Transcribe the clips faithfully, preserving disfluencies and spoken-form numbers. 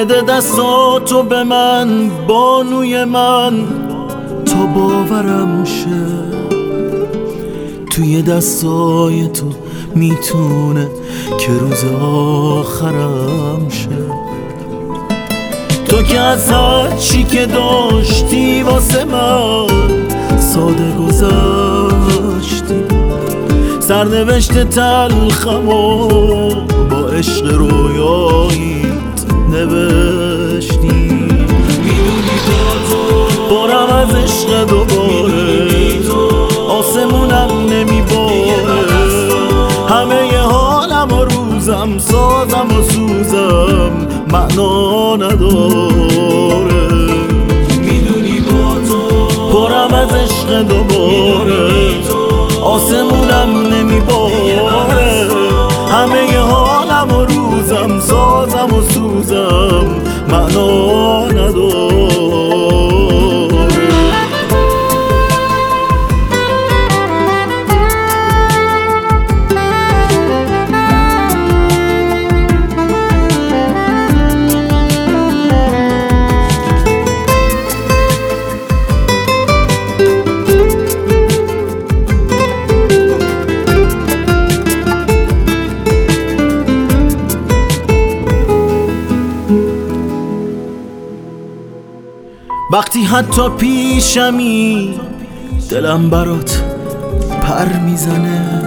بده دستاتو به من بانوی من تا باورم شه توی دستای تو میتونه که روز آخرم شه. تو که از هر چی که داشتی واسه من ساده گذشتی، سرنوشت تلخم و با عشق رویاییت نوشتی. میدونی پرم از عشق دوباره آسمونم نمیباره، همه ی حالم و روزم سازم و سوزم معنا نداره. میدونی با تو پرم از عشق دوباره آسمونم نمیباره، همه ی حالم و روزم سازم و سوزم معنا نداره. وقتی حتی پیشمی دلم برات پر میزنه،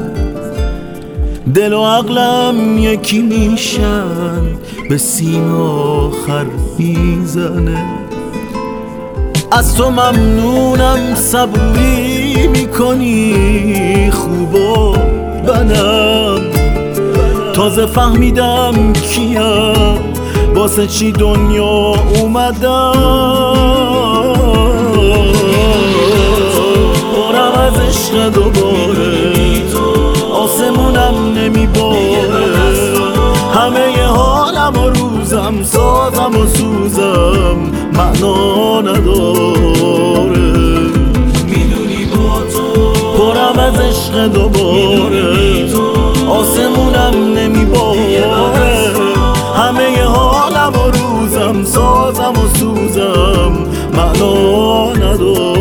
دل و عقلم یکی میشن به سیم آخر میزنه. از تو ممنونم صبوری میکنی خوب و بدم، تازه فهمیدم کیم واسه چی دنیا اومدم. پرم از عشق دوباره آسمونم نمیباره، همه ی حالم و روزم سازم و سوزم معنا نداره. میدونی با تو پرم از عشق دوباره آسمونم نمیباره، همه ی حالم و روزم سازم و سوزم معنا نداره.